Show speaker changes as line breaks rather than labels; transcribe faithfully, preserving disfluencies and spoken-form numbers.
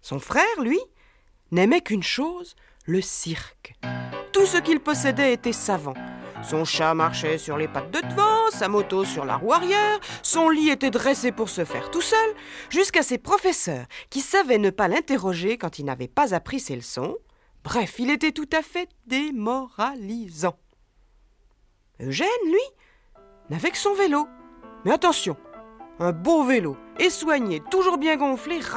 Son frère, lui, n'aimait qu'une chose, le cirque. Tout ce qu'il possédait était savant. Son chat marchait sur les pattes de devant, sa moto sur la roue arrière, son lit était dressé pour se faire tout seul, jusqu'à ses professeurs qui savaient ne pas l'interroger quand il n'avait pas appris ses leçons. Bref, il était tout à fait démoralisant. Eugène, lui, n'avait que son vélo. Mais attention, un beau vélo, et soigné, toujours bien gonflé,